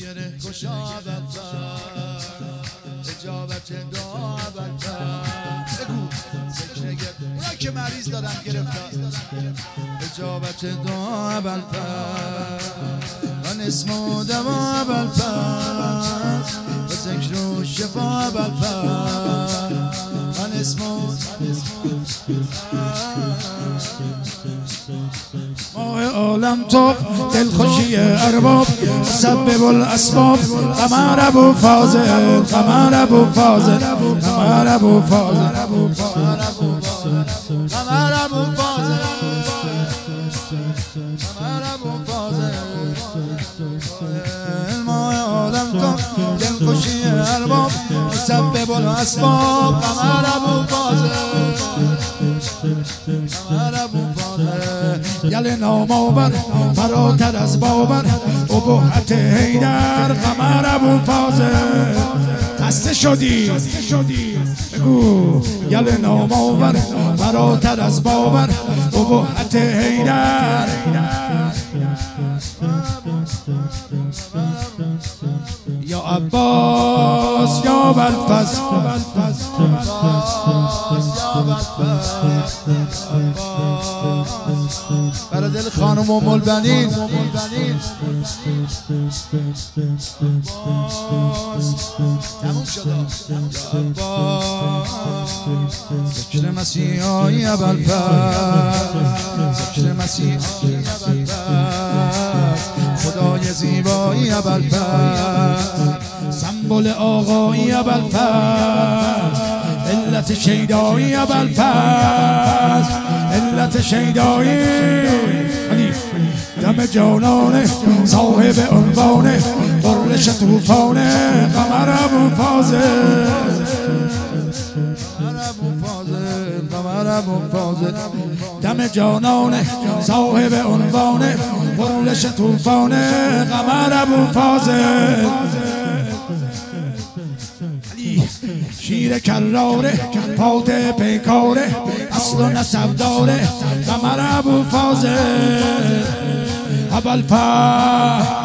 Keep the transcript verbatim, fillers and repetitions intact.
گره کشا ابوالفضل اجابت دعا ابوالفضل بگو سکنه گر اونا که مریض دادن گرفتار اجابت دعا ابوالفضل من اسم و دوا ابوالفضل و ذکر و شفا ابوالفضل من اسم و ماه عالم تو دلخوشی ارباب سبب الاسباب قمر ابوالفضل قمر ابوالفضل قمر ابوالفضل قمر ابوالفضل قمر ابوالفضل ماه عالم تو دلخوشی ارباب سبب الاسباب قمر ابوالفضل قمر ابوالفضل یل نامآور فراتر از باور ابهت حیدر قمر ابوالفضل خسته شدی بگو یل نامآور فراتر از باور ابهت حیدر یا عباس یا ابوالفضل برای دل خانم ام البنین تموم شد ذکر مسیحایی ابوالفضل ذکر مسیحایی ابوالفضل خدای زیبایی ابوالفضل سمبل آقایی ابوالفضل علت شیدایی ابوالفضل علت شیدایی دم جانانه صاحب عنوانه قرش طوفانه قمر ابوالفضل قمر ابوالفضل دم جانانه صاحب عنوانه قرش طوفانه قمر ابوالفضل شیر کراره پات پیکاره اصل و نسب داره قمر ابوالفضل ابوالفضل